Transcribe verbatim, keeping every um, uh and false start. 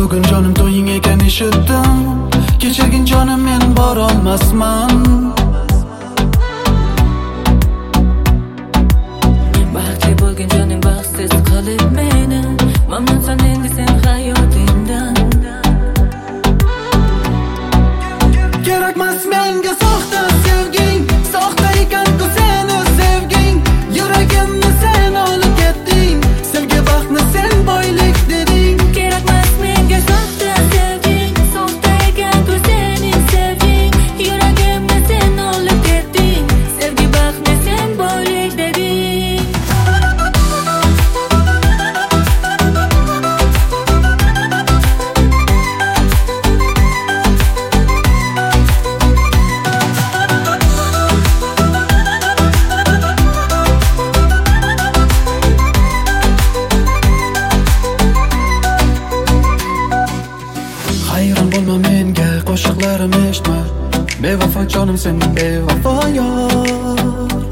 Bugun jonim to'ying ekan eshitdim. Kechagin jonim men borolmasman. Baxtli bo'lgan jonim baxtsiz qilib meni. Mamnunsan endi sen hayotingdan. Kerakmas menga soxta sevging, soxta ekan-ku seni sevging. Yuragimni sen olib ketding, sevgi baxtni sen boylik deding. Kerakmas menga soxta sevging, soxta ekan-ku sening sevging. Yuragimni sen olib ketding, sevgi baxtni sen boylik deding. Hayron bo'lma menga qo'shiqlarim eshitma. Bevafo jonim sen bevafo yor.